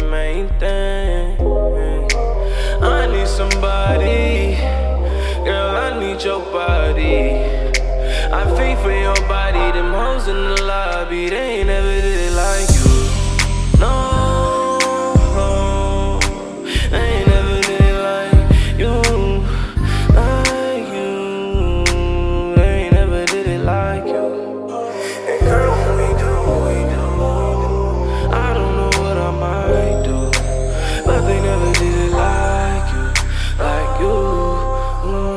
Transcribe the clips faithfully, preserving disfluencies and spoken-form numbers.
main thing. I need somebody, girl, I need your body. I fiend for your body, them hoes in the lobby, they ain't never did it like you. No, they ain't never did it like you, like you. They ain't never did it like you. And girl, when we do what we do, I don't know what I might do, but they never did it like you, like you. Mm.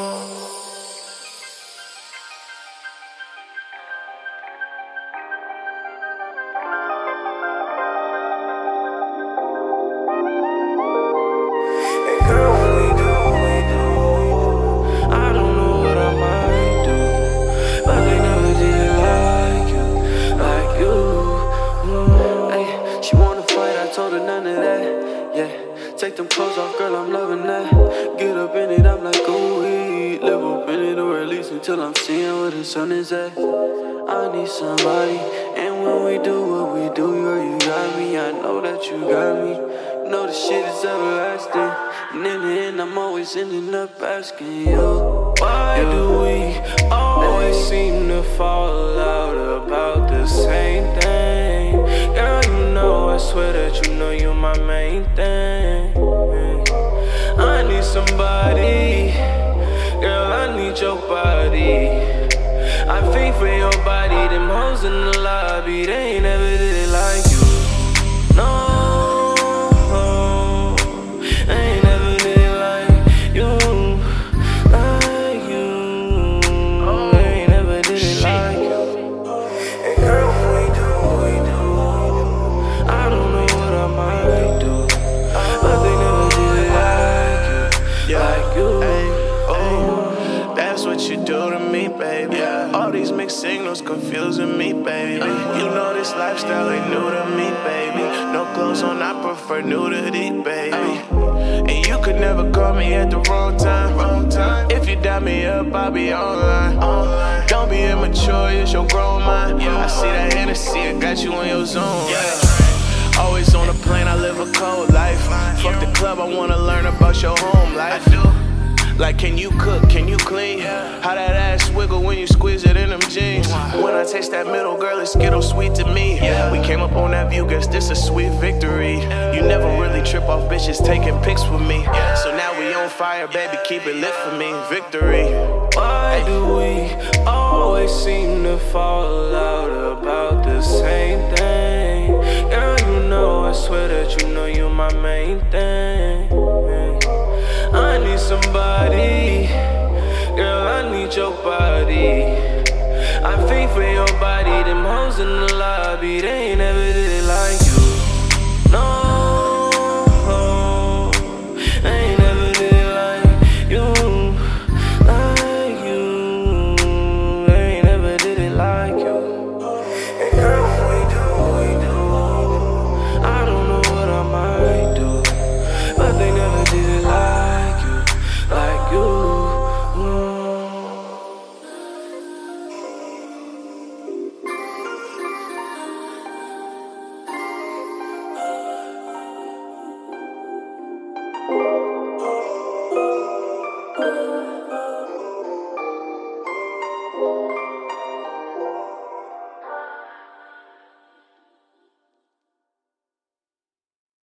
Girl, when we do what we do, I don't know what I might do, but they never did it like you, like you. Mm. Ay, she wanna fight, I told her none of that. Yeah, take them clothes off, girl, I'm loving that. Get up in it, I'm like, ooh, wee. Live up in it, or at least until I'm seeing where the sun is at. I need somebody, and when we do what we do, girl, you got me. I know that you got me. You know the shit is everlasting. And in the end, I'm always ending up asking you, why do we always seem to fall out about the same thing? Girl, you know, I swear that you know you're my main thing. I need somebody, girl, I need your body. I fiend for your body, them hoes in the lobby, they ain't never did it like you. No. Baby, yeah. All these mixed signals confusing me, baby. You know this lifestyle ain't new to me, baby. No clothes on, I prefer nudity, baby. And you could never call me at the wrong time. Wrong time. If you dial me up, I'll be online. online. Don't be immature, it's your grown mind. I see that Hennessy, I got you on your zone. Yeah. Always on a plane, I live a cold life. Fuck the club, I wanna learn about your home life. Like, can you cook, can you clean? How that ass wiggle when you squeeze it in them jeans. When I taste that middle, girl, it's Skittles sweet to me. We came up on that view, guess this a sweet victory. You never really trip off bitches taking pics with me. So now we on fire, baby, keep it lit for me. Victory. Why do we always seem to fall out about the same thing? Girl, you know, I swear that you know you're my main thing. I need somebody, girl, I need your body. I fiend for your body, them hoes in the lobby, they